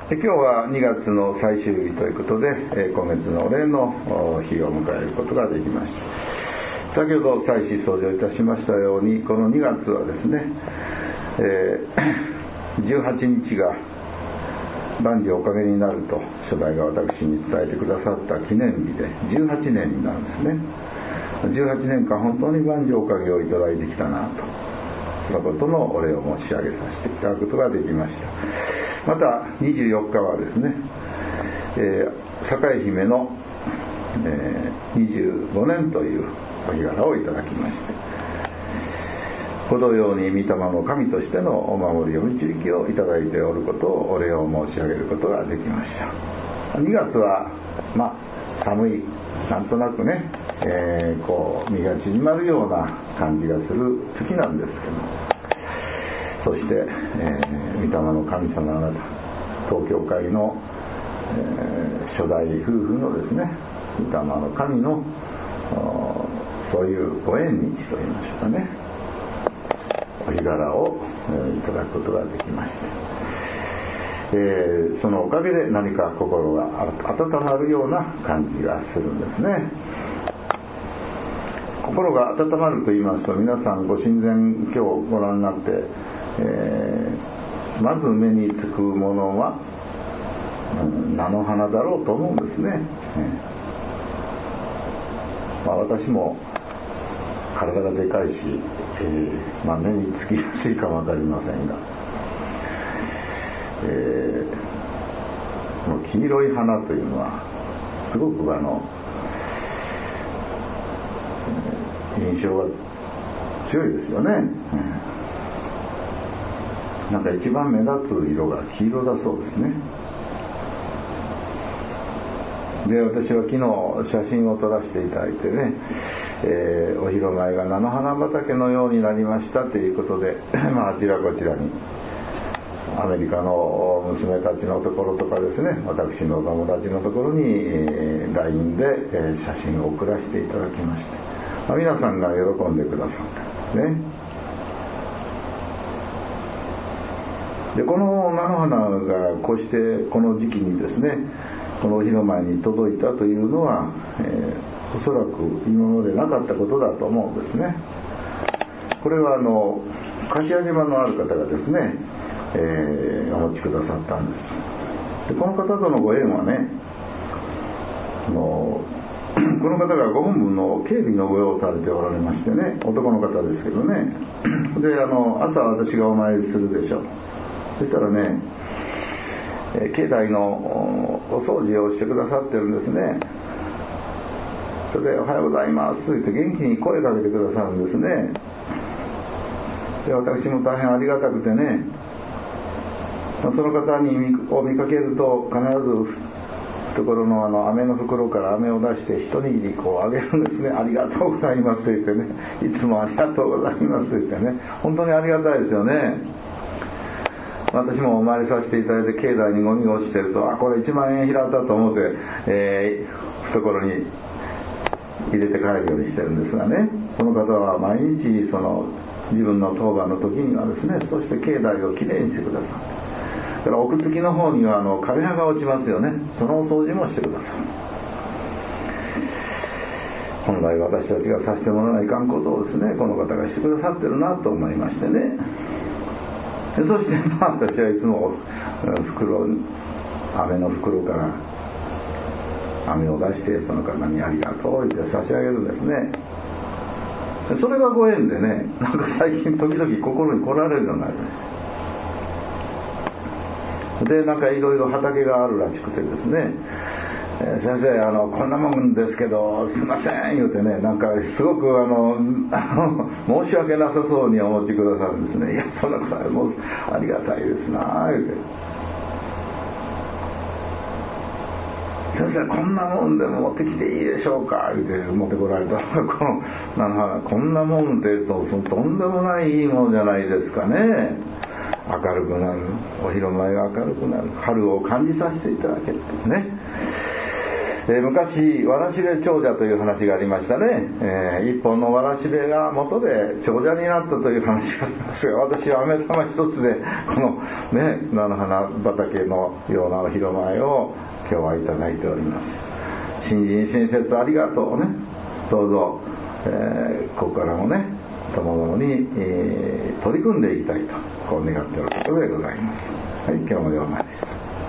今日は2月の最終日ということで、今月のお礼の日を迎えることができました。先ほど祭祀掃除をいたしましたように、この2月はですね、18日が万事おかげになると初代が私に伝えてくださった記念日で18年になるんですね。18年間本当に万事おかげをいただいてきたなと、そのことのお礼を申し上げさせていただくことができました。また24日はですね、栄姫の、25年というお日柄をいただきまして、このように御霊の神としてのお守りを導きをいただいておることをお礼を申し上げることができました。2月は寒い、なんとなくね、身が縮まるような感じがする月なんですけど、そして、御霊の神様が東教会の、初代夫婦のですね、御霊の神のそういうご縁日といいましょうかね、お日柄をいただくことができました。そのおかげで何か心が温まるような感じがするんですね。心が温まると言いますと、皆さんご神前今日ご覧になって、まず目につくものは、菜の花だろうと思うんですね。私も体がでかいし、目につきやすいかもわかりませんが、この黄色い花というのはすごく印象が強いですよね。なんか一番目立つ色が黄色だそうですね。で、私は昨日写真を撮らせていただいてね、お披露前が菜の花畑のようになりましたということで、あちらこちらにアメリカの娘たちのところとかですね、私の友達のところに LINE で写真を送らせていただきまして、皆さんが喜んでくださったんですね。で、この菜の花がこうしてこの時期にですね、このお披露前に届いたというのは、おそらく今までなかったことだと思うんですね。これは柏島のある方がですね、お持ちくださったんです。で、この方とのご縁はね、この方がご本分の警備の御用をされておられましてね、男の方ですけどね。で、朝私がお参りするでしょう。そしたらね、境内のお掃除をしてくださってるんですね。それでおはようございますと言って元気に声かけてくださるんですね。で、私も大変ありがたくてね、その方にを見かけると必ず懐の飴の袋から飴を出して一握りあげるんですね。ありがとうございますと言ってね、いつもありがとうございますと言ってね、本当にありがたいですよね。私もお参りさせていただいて、境内にゴミが落ちてると、これ1万円拾ったと思って、懐に入れて帰るようにしてるんですがね、この方は毎日自分の当番の時にはですね、そして境内をきれいにしてくださる。だから奥付きの方には枯葉が落ちますよね。そのお掃除もしてくださる。本来私たちがさせてもらわないかんことをですね、この方がしてくださってるなと思いましてね。そして私はいつも飴の袋から飴を出してその方にありがとうって差し上げるんですね。それがご縁でね、なんか最近時々心に来られるようになりました。で、なんかいろいろ畑があるらしくてですね、先生こんなもんですけどすいません言うてね、なんかすごく申し訳なさそうにお持ちくださるんですね。いや、そんなこともうありがたいですな言うて、先生こんなもんでも持ってきていいでしょうか言うて持ってこられたら、こんなもんでとんでもないいいものじゃないですかね。明るくなる、お披露前が明るくなる、春を感じさせていただけるんですね。 昔わらしべ長者という話がありましたね。一本のわらしべが元で長者になったという話がありますが、私は飴玉一つでこのね菜の花畑のようなお広前を今日はいただいております。新人親切ありがとうね。どうぞ、ここからもねともどもに、取り組んでいきたいとこう願っておることでございます。はい、今日もお前です。